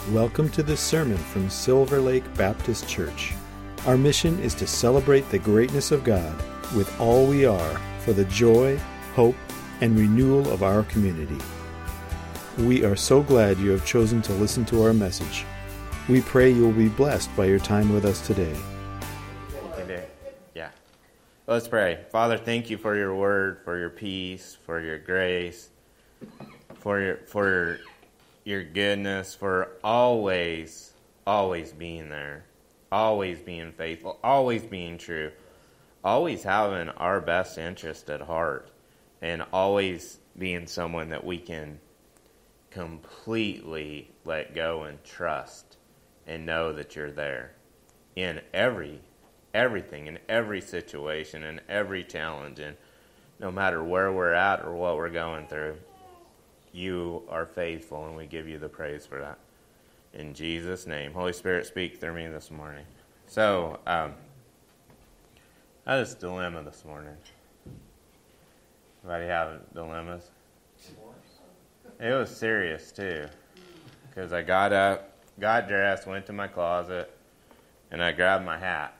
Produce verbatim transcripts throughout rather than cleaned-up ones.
Welcome to this sermon from Silver Lake Baptist Church. Our mission is to celebrate the greatness of God with all we are for the joy, hope, and renewal of our community. We are so glad you have chosen to listen to our message. We pray you will be blessed by your time with us today. Yeah. Let's pray. Father, thank you for your word, for your peace, for your grace, for your for your goodness, for always, always being there, always being faithful, always being true, always having our best interest at heart, and always being someone that we can completely let go and trust and know that you're there in every, everything, in every situation, in every challenge, and no matter where we're at or what we're going through, you are faithful, and we give you the praise for that. In Jesus' name. Holy Spirit, speak through me this morning. So, um, I had this dilemma this morning. Anybody have dilemmas? It was serious, too. Because I got up, got dressed, went to my closet, and I grabbed my hat.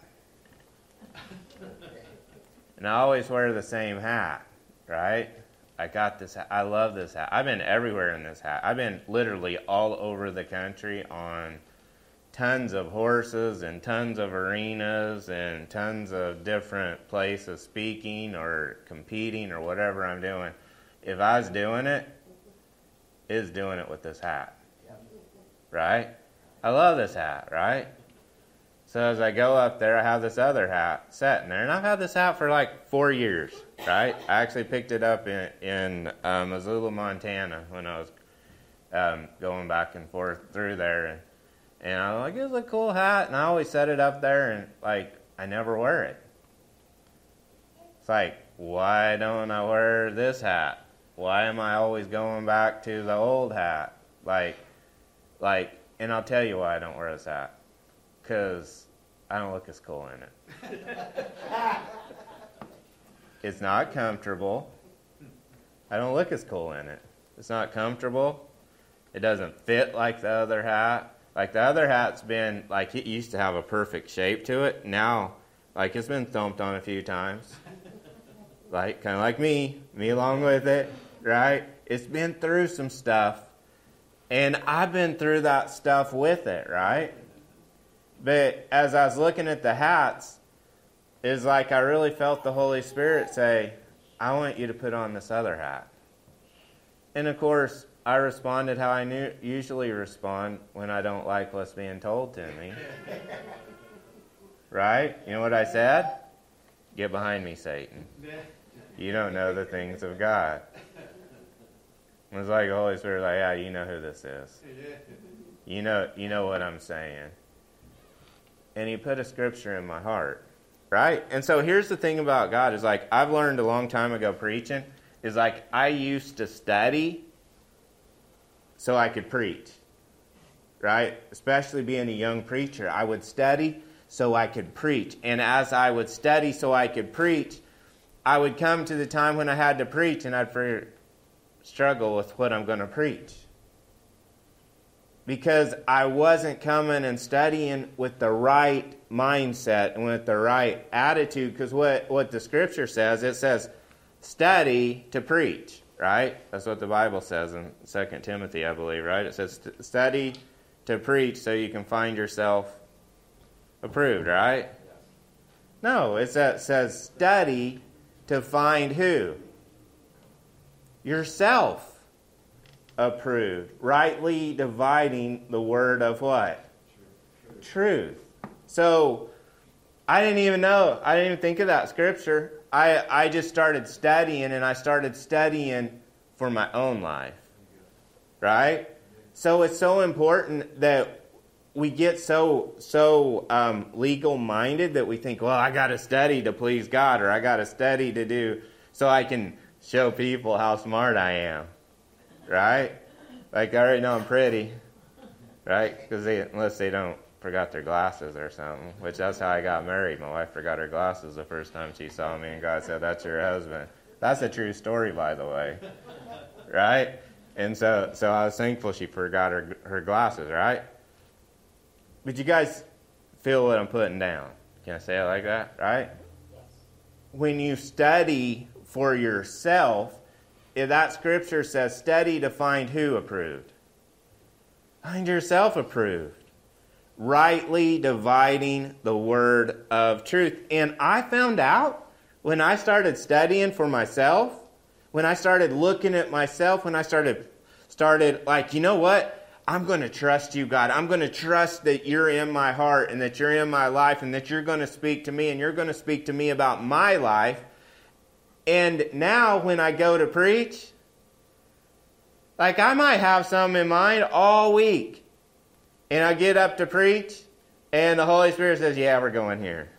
And I always wear the same hat, right? I got this hat. I love this hat. I've been everywhere in this hat. I've been literally all over the country on tons of horses and tons of arenas and tons of different places speaking or competing or whatever I'm doing. If I was doing it, it's doing it with this hat. Right? I love this hat, right? So as I go up there, I have this other hat sitting there. And I've had this hat for like four years, right? I actually picked it up in, in um, Missoula, Montana when I was um, going back and forth through there. And, and I'm like, it's a cool hat. And I always set it up there and like, I never wear it. It's like, why don't I wear this hat? Why am I always going back to the old hat? Like, like, and I'll tell you why I don't wear this hat. Because I don't look as cool in it. It's not comfortable. I don't look as cool in it. It's not comfortable. It doesn't fit like the other hat. Like the other hat's been, like it used to have a perfect shape to it. Now, like it's been thumped on a few times. Like, kind of like me, me along with it, right? It's been through some stuff. And I've been through that stuff with it, right? But as I was looking at the hats, it's like I really felt the Holy Spirit say, I want you to put on this other hat. And of course, I responded how I knew, usually respond when I don't like what's being told to me. Right? You know what I said? Get behind me, Satan. You don't know the things of God. It was like the Holy Spirit, like, yeah, you know who this is. You know, you know what I'm saying. And he put a scripture in my heart, right? And so here's the thing about God is like I've learned a long time ago preaching is like I used to study so I could preach, right? Especially being a young preacher. I would study so I could preach. And as I would study so I could preach, I would come to the time when I had to preach and I'd struggle with what I'm going to preach. Because I wasn't coming and studying with the right mindset and with the right attitude. Because what, what the Scripture says, it says, study to preach, right? That's what the Bible says in Second Timothy, I believe, right? It says, study to preach so you can find yourself approved, right? No, it says, study to find who? Yourself. Approved, rightly dividing the word of what? Truth. Truth. So, I didn't even know. I didn't even think of that scripture. I, I just started studying, and I started studying for my own life. Right? So, it's so important that we get so so um, legal-minded that we think, well, I got to study to please God, or I got to study to do so I can show people how smart I am. Right? Like, I already know I'm pretty. Right? Because they, unless they don't forgot their glasses or something, which that's how I got married. My wife forgot her glasses the first time she saw me, and God said, that's your husband. That's a true story, by the way. Right? And so so I was thankful she forgot her her glasses, right? But you guys feel what I'm putting down. Can I say it like that? Right? Yes. When you study for yourself, if that scripture says study to find who approved? Find yourself approved. Rightly dividing the word of truth. And I found out when I started studying for myself, when I started looking at myself, when I started, started like, you know what? I'm going to trust you, God. I'm going to trust that you're in my heart and that you're in my life and that you're going to speak to me and you're going to speak to me about my life. And now when I go to preach, like I might have some in mind all week. And I get up to preach, and the Holy Spirit says, yeah, we're going here.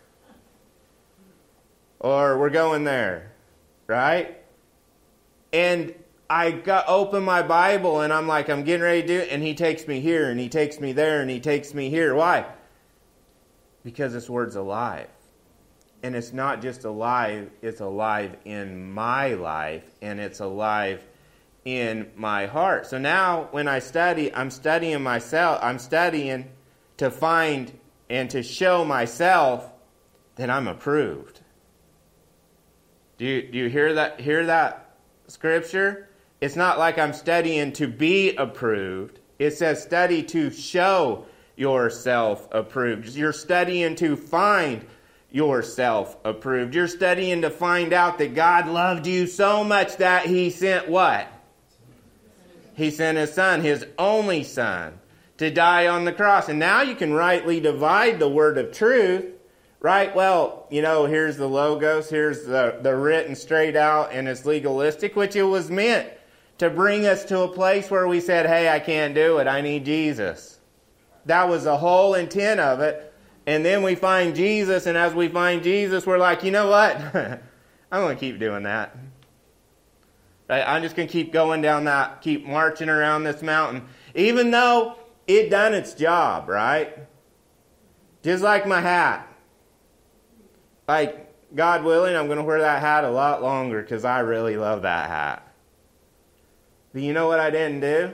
Or we're going there, right? And I got open my Bible, and I'm like, I'm getting ready to do it, and He takes me here, and He takes me there, and He takes me here. Why? Because this Word's alive. And it's not just alive, it's alive in my life, and it's alive in my heart. So now when I study, I'm studying myself. I'm studying to find and to show myself that I'm approved. Do you, do you hear that, hear that scripture? It's not like I'm studying to be approved. It says study to show yourself approved. You're studying to find yourself approved. You're studying to find out that God loved you so much that He sent what? He sent His Son, His only Son, to die on the cross. And now you can rightly divide the word of truth, right? Well, you know, here's the logos, here's the, the written straight out, and it's legalistic, which it was meant to bring us to a place where we said, hey, I can't do it, I need Jesus. That was the whole intent of it. And then we find Jesus, and as we find Jesus, we're like, you know what? I'm going to keep doing that. Right? I'm just going to keep going down that, keep marching around this mountain. Even though it done its job, right? Just like my hat. Like, God willing, I'm going to wear that hat a lot longer because I really love that hat. But you know what I didn't do?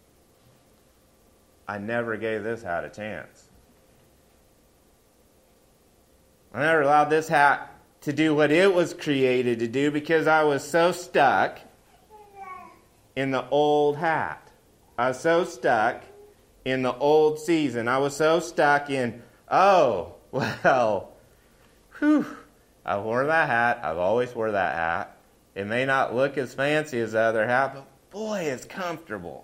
I never gave this hat a chance. I never allowed this hat to do what it was created to do because I was so stuck in the old hat. I was so stuck in the old season. I was so stuck in, oh, well, whew, I wore that hat. I've always wore that hat. It may not look as fancy as the other hat, but boy, it's comfortable.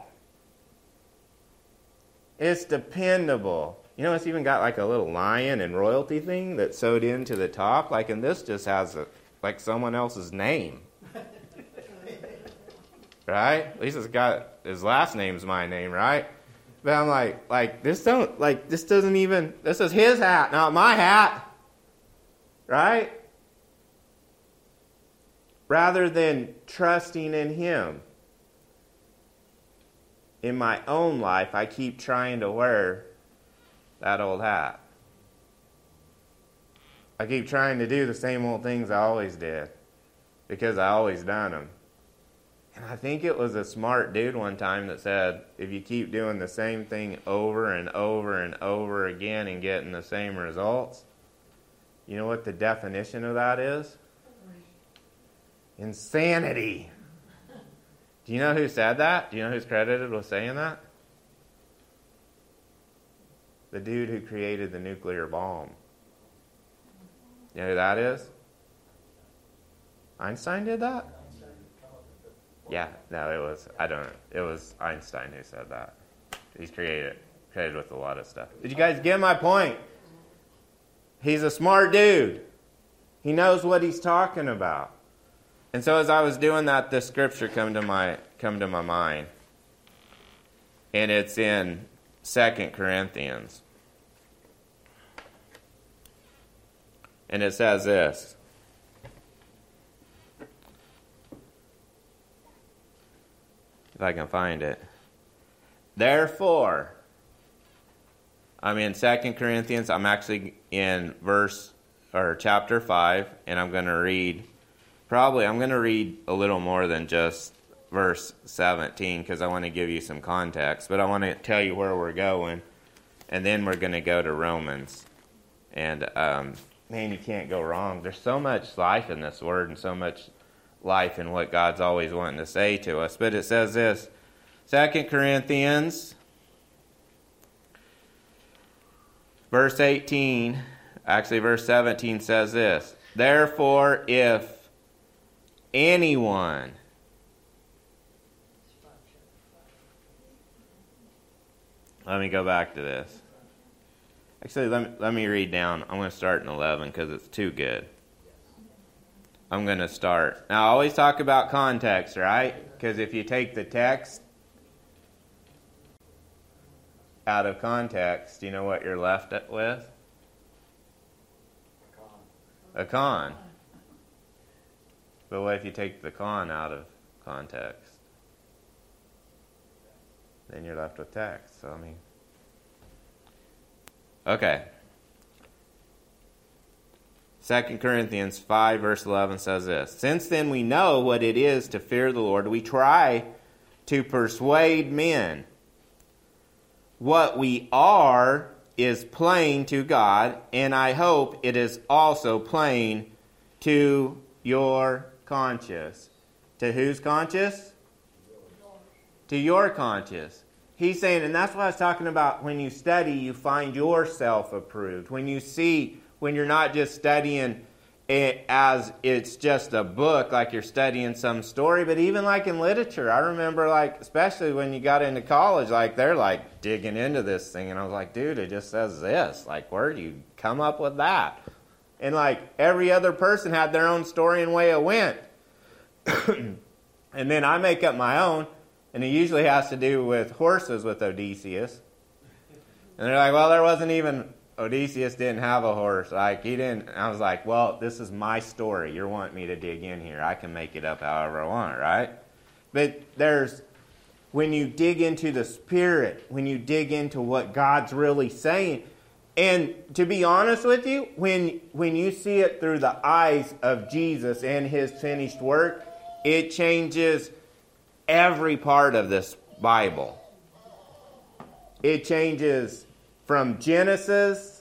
It's dependable. You know, it's even got like a little lion and royalty thing that's sewed into the top. Like, and this just has a, like someone else's name. Right? At least it's got, his last name's my name, right? But I'm like, like, this don't, like, this doesn't even, this is his hat, not my hat. Right? Rather than trusting in Him. In my own life, I keep trying to wear that old hat. I keep trying to do the same old things I always did. Because I always done them. And I think it was a smart dude one time that said, if you keep doing the same thing over and over and over again and getting the same results, you know what the definition of that is? Insanity. Do you know who said that? Do you know who's credited with saying that? The dude who created the nuclear bomb. You know who that is? Einstein did that? Yeah, no, it was, I don't know. It was Einstein who said that. He's created, created with a lot of stuff. Did you guys get my point? He's a smart dude. He knows what he's talking about. And so as I was doing that, this scripture come to my come to my mind. And it's in Second Corinthians. And it says this. If I can find it. Therefore, I'm in Second Corinthians. I'm actually in verse or chapter five, and I'm going to read, probably I'm going to read a little more than just verse seventeen because I want to give you some context, but I want to tell you where we're going. And then we're going to go to Romans. And, um, man, you can't go wrong. There's so much life in this word and so much life in what God's always wanting to say to us. But it says this, Second Corinthians, verse eighteen, actually verse seventeen says this, therefore, if anyone... Let me go back to this. Actually, let me, let me read down. I'm going to start in eleven because it's too good. I'm going to start. Now, I always talk about context, right? Because if you take the text out of context, you know what you're left with? A con. A con. But what if you take the con out of context? Then you're left with text. So, I mean... Okay. Second Corinthians five, verse eleven says this, since then we know what it is to fear the Lord, we try to persuade men. What we are is plain to God, and I hope it is also plain to your conscience. To whose conscience? To your conscience. He's saying, and that's what I was talking about, when you study, you find yourself approved. When you see, when you're not just studying it as it's just a book, like you're studying some story, but even like in literature. I remember, like, especially when you got into college, like, they're like digging into this thing, and I was like, dude, it just says this. Like, where do you come up with that? And like, every other person had their own story and way it went. And then I make up my own. And it usually has to do with horses with Odysseus. And they're like, well, there wasn't even, Odysseus didn't have a horse. Like, he didn't. And I was like, well, this is my story. You're wanting me to dig in here. I can make it up however I want, right? But there's, when you dig into the Spirit, when you dig into what God's really saying, and to be honest with you, when when you see it through the eyes of Jesus and His finished work, it changes every part of this Bible. It changes from Genesis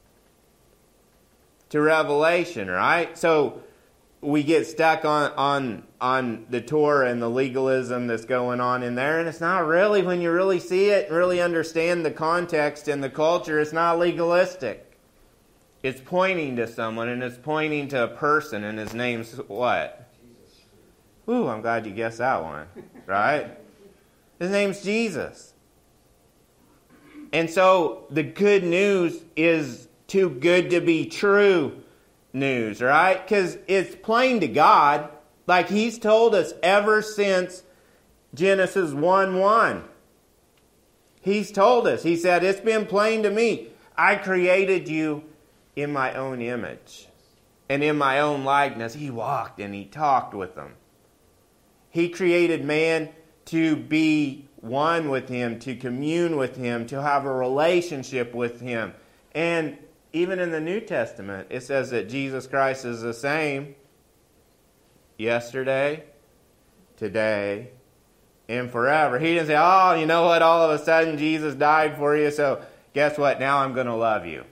to Revelation, right? So we get stuck on, on, on the Torah and the legalism that's going on in there, and it's not really, when you really see it and really understand the context and the culture, it's not legalistic. It's pointing to someone, and it's pointing to a person, and his name's what? Ooh, I'm glad you guessed that one, right? His name's Jesus. And so the good news is too good to be true news, right? Because it's plain to God, like He's told us ever since Genesis one one. He's told us, He said, it's been plain to me. I created you in my own image and in my own likeness. He walked and He talked with them. He created man to be one with Him, to commune with Him, to have a relationship with Him. And even in the New Testament, it says that Jesus Christ is the same yesterday, today, and forever. He didn't say, oh, you know what, all of a sudden Jesus died for you, so guess what, now I'm going to love you.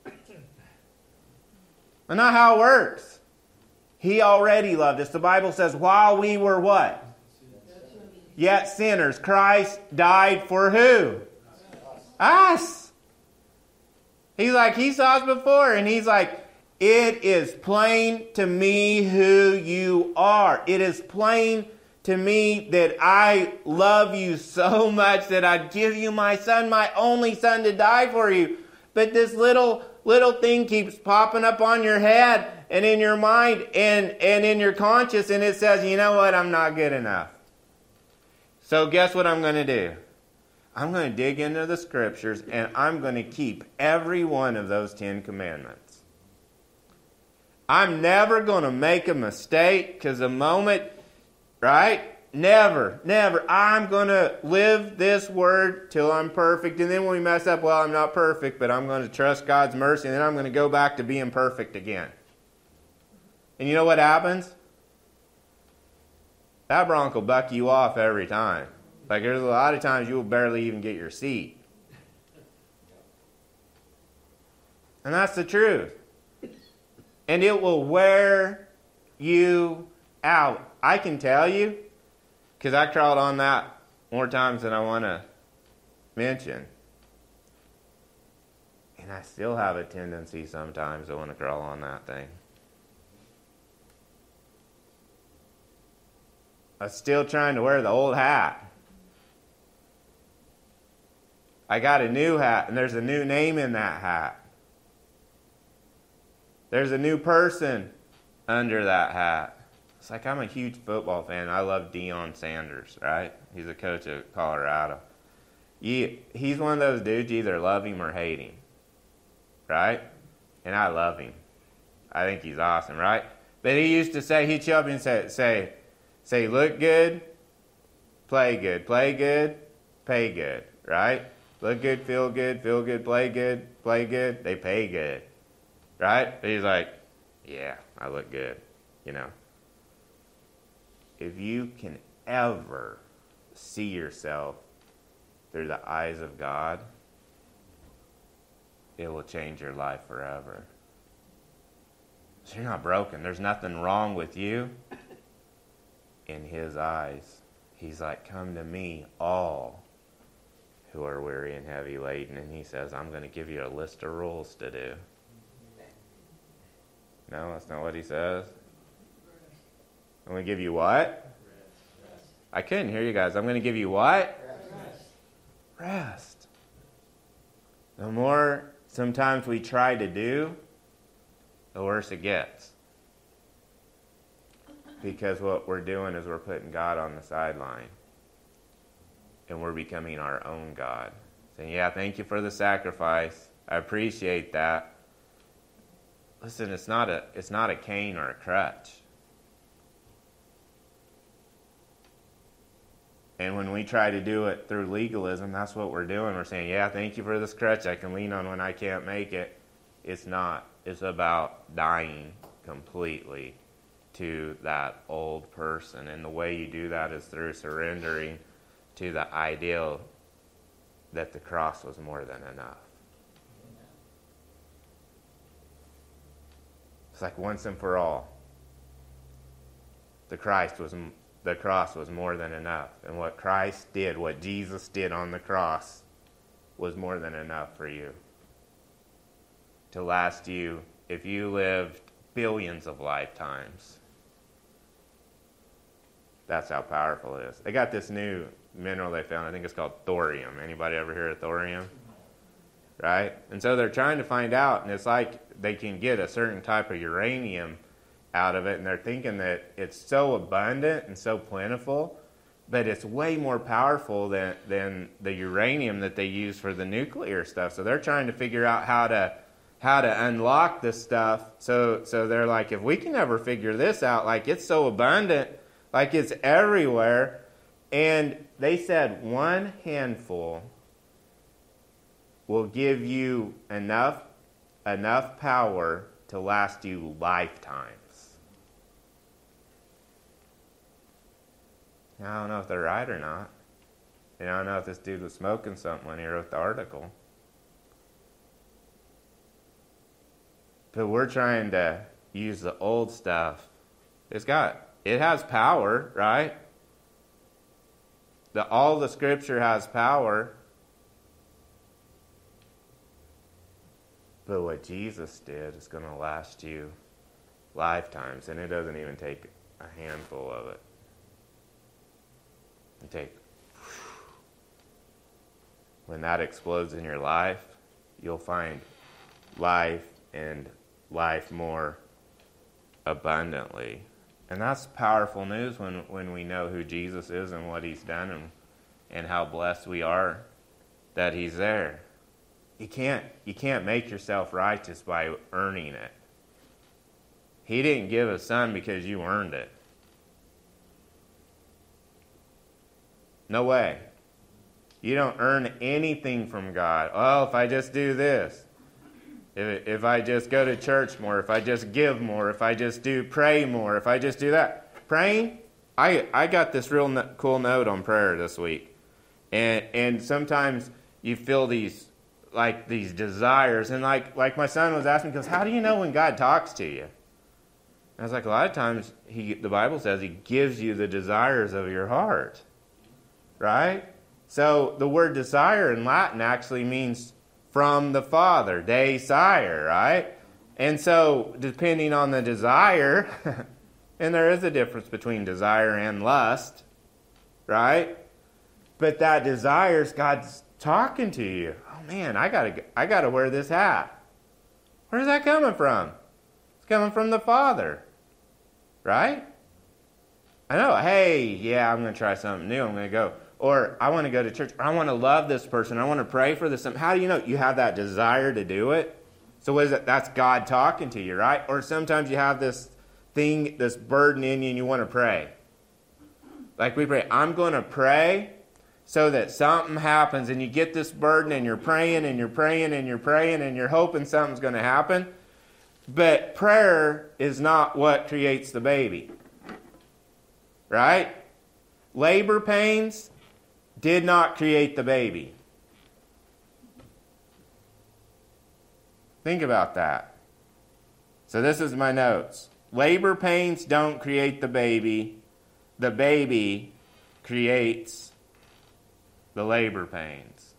That's not how it works. He already loved us. The Bible says, while we were what? Yet sinners. Christ died for who? Us. He's like, He saw us before, and He's like, it is plain to me who you are. It is plain to me that I love you so much that I'd give you my Son, my only Son, to die for you. But this little little thing keeps popping up on your head and in your mind and, and in your conscience, and it says, you know what, I'm not good enough. So guess what I'm going to do? I'm going to dig into the Scriptures, and I'm going to keep every one of those Ten Commandments. I'm never going to make a mistake, because the moment, right? Never, never. I'm going to live this word till I'm perfect. And then when we mess up, well, I'm not perfect, but I'm going to trust God's mercy. And then I'm going to go back to being perfect again. And you know what happens? That bronc will buck you off every time. Like, there's a lot of times you will barely even get your seat. And that's the truth. And it will wear you out. I can tell you, because I crawled on that more times than I want to mention. And I still have a tendency sometimes to want to crawl on that thing. I'm still trying to wear the old hat. I got a new hat, and there's a new name in that hat. There's a new person under that hat. It's like I'm a huge football fan. I love Deion Sanders, right? He's a coach at Colorado. You, he's one of those dudes, you either love him or hate him, right? And I love him. I think he's awesome, right? But he used to say, he'd show up and say, say, say, look good, play good, play good, pay good, right? Look good, feel good, feel good, play good, play good, they pay good, right? But he's like, yeah, I look good, you know. If you can ever see yourself through the eyes of God, it will change your life forever. So you're not broken. There's nothing wrong with you. In His eyes, He's like, come to me, all who are weary and heavy laden. And He says, I'm going to give you a list of rules to do. No, that's not what He says. I'm going to give you what? Rest. I couldn't hear you guys. I'm going to give you what? Rest. Rest. The more sometimes we try to do, the worse it gets. Because what we're doing is we're putting God on the sideline. And we're becoming our own God. Saying, yeah, thank you for the sacrifice. I appreciate that. Listen, it's not a, it's not a cane or a crutch. And when we try to do it through legalism, that's what we're doing. We're saying, yeah, thank you for this crutch I can lean on when I can't make it. It's not. It's about dying completely to that old person. And the way you do that is through surrendering to the ideal that the cross was more than enough. It's like once and for all. The Christ was the cross was more than enough. And what Christ did, what Jesus did on the cross, was more than enough for you. To last you, if you lived billions of lifetimes. That's how powerful it is. They got this new mineral they found. I think it's called thorium. Anybody ever hear of thorium? Right? And so they're trying to find out, and it's like they can get a certain type of uranium out of it, and they're thinking that it's so abundant and so plentiful, but it's way more powerful than, than the uranium that they use for the nuclear stuff. So they're trying to figure out how to how to unlock this stuff. So so they're like, if we can ever figure this out, like it's so abundant, like it's everywhere. And they said one handful will give you enough enough power to last you lifetimes. Now, I don't know if they're right or not. And I don't know if this dude was smoking something when he wrote the article. But we're trying to use the old stuff. It's got, it has power, right? The, all the Scripture has power. But what Jesus did is going to last you lifetimes. And it doesn't even take a handful of it. And take, when that explodes in your life, you'll find life and life more abundantly. And that's powerful news when, when we know who Jesus is and what He's done and, and how blessed we are that He's there. You can't, you can't make yourself righteous by earning it. He didn't give a son because you earned it. No way. You don't earn anything from God. Oh, if I just do this, if, if I just go to church more, if I just give more, if I just do pray more, if I just do that. Praying, I I got this real no, cool note on prayer this week. And and sometimes you feel these like these desires. And like like my son was asking, he goes, how do you know when God talks to you? And I was like, a lot of times he, the Bible says he gives you the desires of your heart. Right? So the word desire in Latin actually means from the Father, desire, right? And so depending on the desire, and there is a difference between desire and lust, right? But that desire is God's talking to you. Oh man, I gotta, I gotta wear this hat. Where's that coming from? It's coming from the Father, right? I know, hey, yeah, I'm going to try something new. I'm going to go. Or I want to go to church. Or I want to love this person. I want to pray for this. How do you know? You have that desire to do it. So what is it? That's God talking to you, right? Or sometimes you have this thing, this burden in you and you want to pray. Like we pray, I'm going to pray so that something happens, and you get this burden and you're praying and you're praying and you're praying and you're hoping something's going to happen. But prayer is not what creates the baby. Right? Labor pains did not create the baby. Think about that. So this is my notes. Labor pains don't create the baby. The baby creates the labor pains.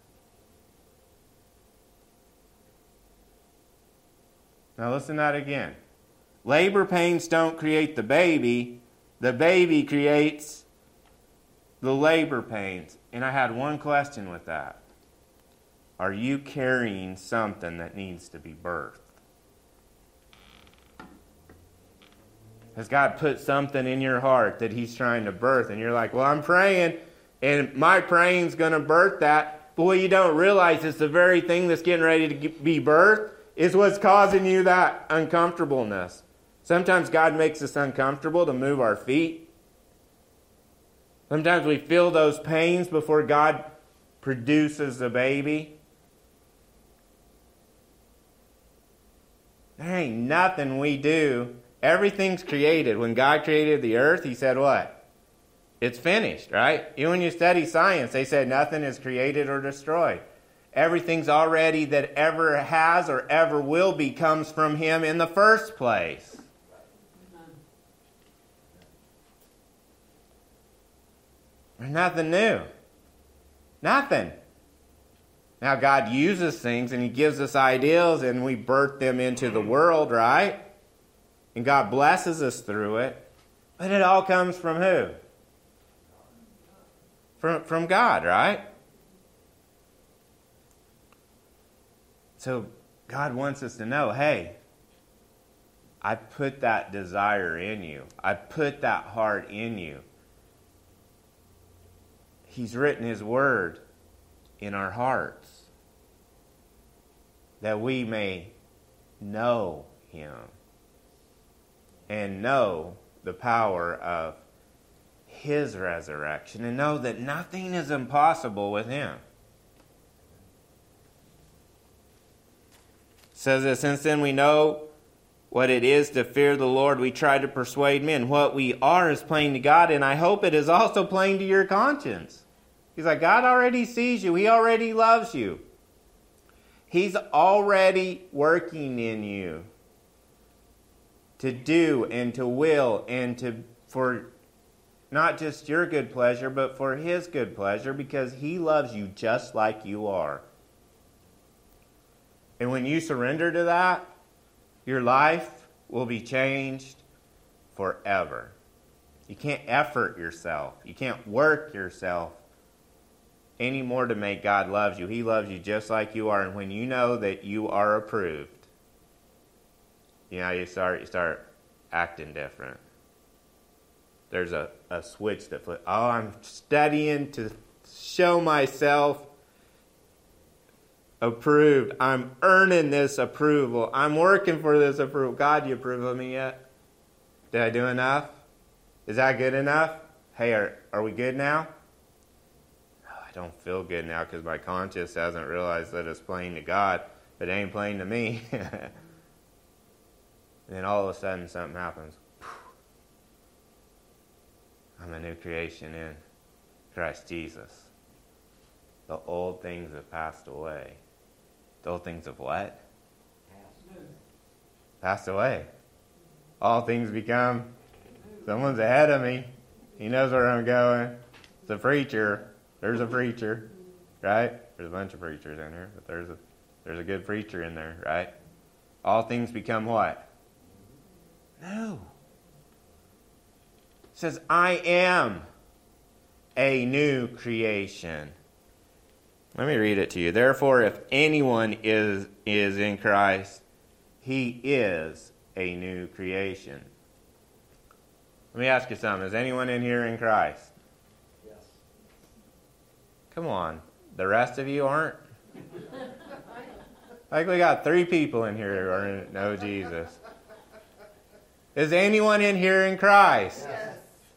Now listen to that again. Labor pains don't create the baby. The baby creates the labor pains. And I had one question with that. Are you carrying something that needs to be birthed? Has God put something in your heart that He's trying to birth? And you're like, well, I'm praying, and my praying's going to birth that. But what you don't realize is the very thing that's getting ready to be birthed is what's causing you that uncomfortableness. Sometimes God makes us uncomfortable to move our feet. Sometimes we feel those pains before God produces a baby. There ain't nothing we do. Everything's created. When God created the earth, He said what? It's finished, right? Even when you study science, they said nothing is created or destroyed. Everything's already that ever has or ever will be comes from Him in the first place. There's nothing new. Nothing. Now God uses things and He gives us ideals and we birth them into the world, right? And God blesses us through it. But it all comes from who? From, from God, right? So God wants us to know, hey, I put that desire in you. I put that heart in you. He's written His Word in our hearts that we may know Him and know the power of His resurrection and know that nothing is impossible with Him. It says that since then we know what it is to fear the Lord, we try to persuade men. What we are is plain to God, and I hope it is also plain to your conscience. He's like, God already sees you. He already loves you. He's already working in you to do and to will and to for not just your good pleasure, but for His good pleasure, because He loves you just like you are. And when you surrender to that, your life will be changed forever. You can't effort yourself. You can't work yourself anymore to make God love you. He loves you just like you are. And when you know that you are approved, you know, you start you start acting different. There's a, a switch that flips. Oh, I'm studying to show myself approved. I'm earning this approval. I'm working for this approval. God, you approve of me yet? Did I do enough? Is that good enough? Hey, are, are we good now? Oh, I don't feel good now because my conscience hasn't realized that it's plain to God, but it ain't plain to me. And then all of a sudden something happens. I'm a new creation in Christ Jesus. The old things have passed away. The old things of what? Passed away. All things become. Someone's ahead of me. He knows where I'm going. It's a preacher. There's a preacher, right? There's a bunch of preachers in here, but there's a there's a good preacher in there, right? All things become what? No. It says, I am a new creation. Let me read it to you. Therefore, if anyone is is in Christ, he is a new creation. Let me ask you something. Is anyone in here in Christ? Yes. Come on. The rest of you aren't? Like we got three people in here who are in, know Jesus. Is anyone in here in Christ? Yes.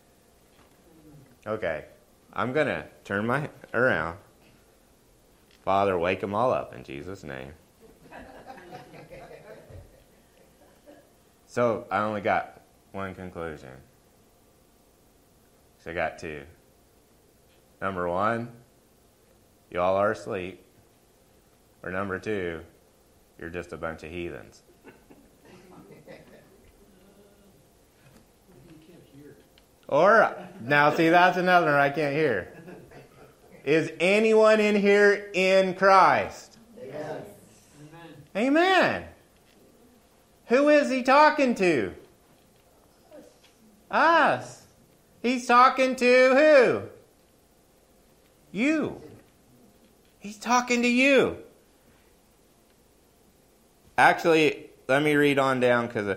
Okay. I'm going to turn my around. Father, wake them all up in Jesus' name. So I only got one conclusion. So I got two. Number one, you all are asleep. Or number two, you're just a bunch of heathens. Or, now see, that's another one I can't hear. Is anyone in here in Christ? Yes. Amen. Amen. Who is he talking to? Us. He's talking to who? You. He's talking to you. Actually, let me read on down because,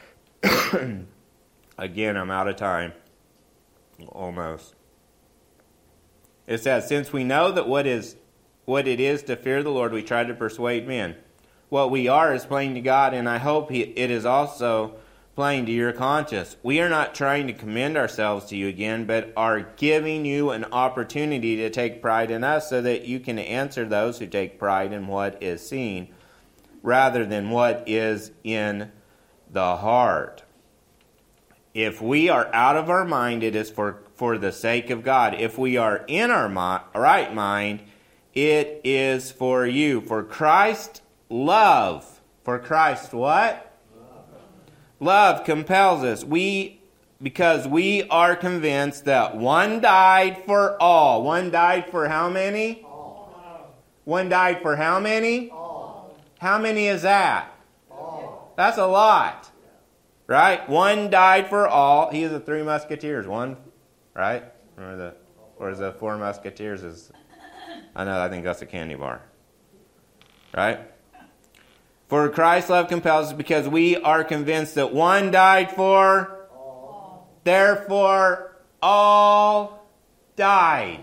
again, I'm out of time. Almost. It says, since we know that what is what it is to fear the Lord, we try to persuade men. What we are is plain to God, and I hope he, it is also plain to your conscience. We are not trying to commend ourselves to you again, but are giving you an opportunity to take pride in us so that you can answer those who take pride in what is seen rather than what is in the heart. If we are out of our mind, it is for, for the sake of God. If we are in our mi- right mind, it is for you. For Christ love. For Christ what? Love. Love compels us. We, because we are convinced that one died for all. One died for how many? All. One died for how many? All. How many is that? All. That's a lot. Right? One died for all. He is the three musketeers. One, right? Or the, or is the four musketeers is, I know, I think that's a candy bar. Right? For Christ's love compels us because we are convinced that one died for all. Therefore all died.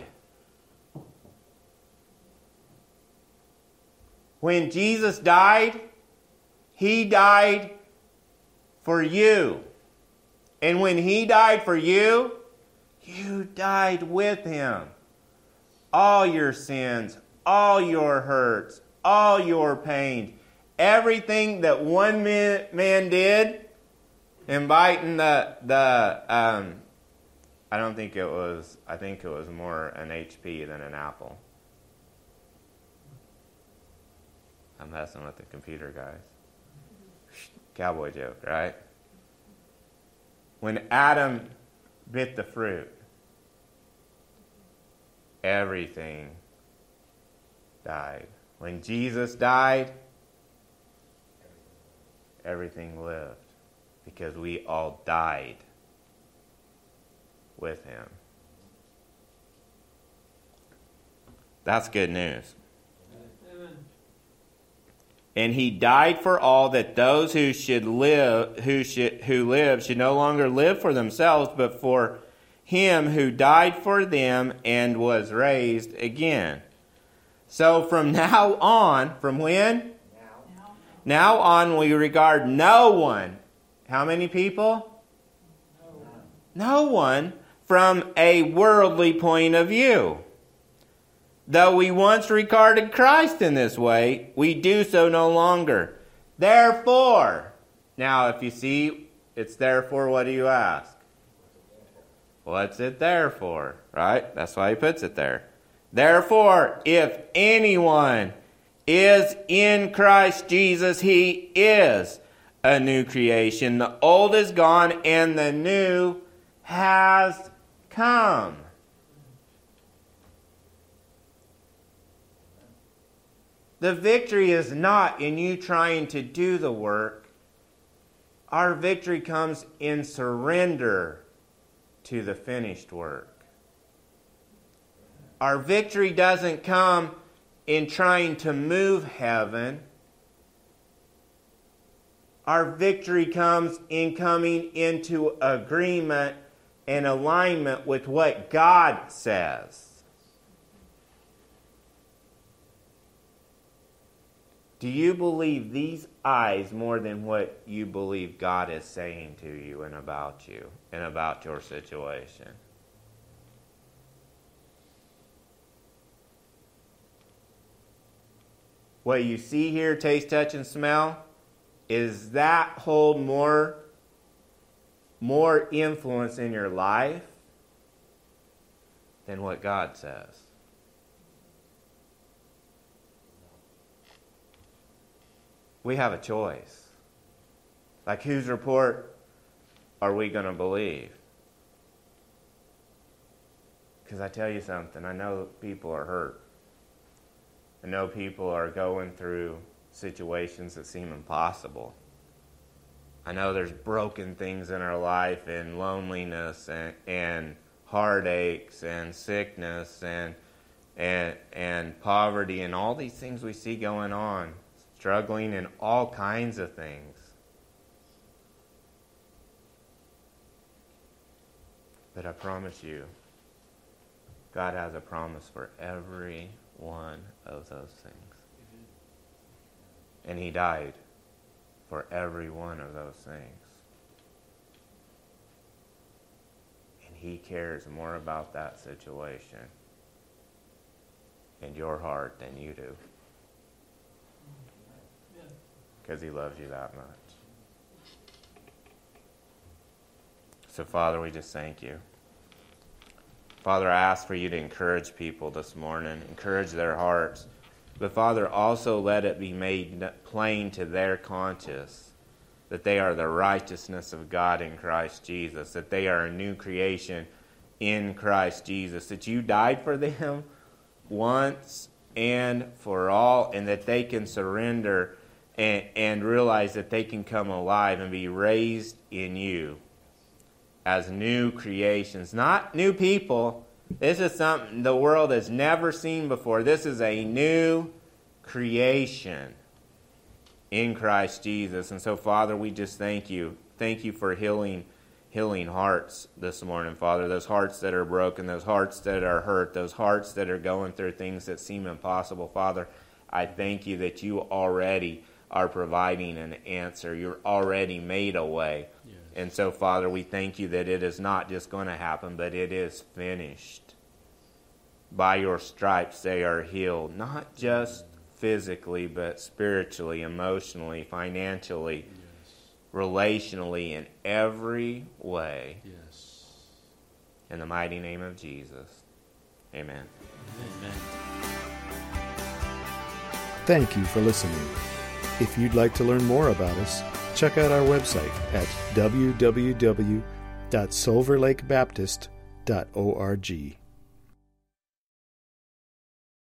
When Jesus died, he died for you. And when he died for you, you died with him. All your sins, all your hurts, all your pains, everything that one man, man did, and biting the, the um, I don't think it was, I think it was more an H P than an apple. I'm messing with the computer guys. Cowboy joke, right? When Adam bit the fruit, everything died. When Jesus died, everything lived. Because we all died with him. That's good news. And he died for all, that those who should live, who should who live, should no longer live for themselves, but for him who died for them and was raised again. So from now on, from when? Now. Now on, we regard no one. How many people? No one. No one from a worldly point of view. Though we once regarded Christ in this way, we do so no longer. Therefore, now if you see, it's therefore, what do you ask? What's it there for? Right? That's why he puts it there. Therefore, if anyone is in Christ Jesus. He is a new creation. The old is gone and the new has come. The victory is not in you trying to do the work. Our victory comes in surrender to the finished work. Our victory doesn't come in trying to move heaven. Our victory comes in coming into agreement and alignment with what God says. Do you believe these eyes more than what you believe God is saying to you and about you and about your situation? What you see, hear, taste, touch, and smell, is that hold more, more influence in your life than what God says? We have a choice. Like, whose report are we going to believe? Because I tell you something, I know people are hurt. I know people are going through situations that seem impossible. I know there's broken things in our life and loneliness and, and heartaches and sickness and, and, and poverty and all these things we see going on. Struggling in all kinds of things. But I promise you, God has a promise for every one of those things. And He died for every one of those things. And He cares more about that situation and your heart than you do. Because He loves you that much. So, Father, we just thank you. Father, I ask for you to encourage people this morning, encourage their hearts. But, Father, also let it be made plain to their conscience that they are the righteousness of God in Christ Jesus, that they are a new creation in Christ Jesus, that you died for them once and for all, and that they can surrender And, and realize that they can come alive and be raised in you as new creations. Not new people. This is something the world has never seen before. This is a new creation in Christ Jesus. And so, Father, we just thank you. Thank you for healing, healing hearts this morning, Father. Those hearts that are broken, those hearts that are hurt, those hearts that are going through things that seem impossible. Father, I thank you that you already are providing an answer. You're already made a way. Yes. And so, Father, we thank you that it is not just going to happen, but it is finished. By your stripes they are healed, not just physically, but spiritually, emotionally, financially, yes. relationally, in every way. Yes. In the mighty name of Jesus. Amen. Amen. Thank you for listening. If you'd like to learn more about us, check out our website at w w w dot silver lake baptist dot org.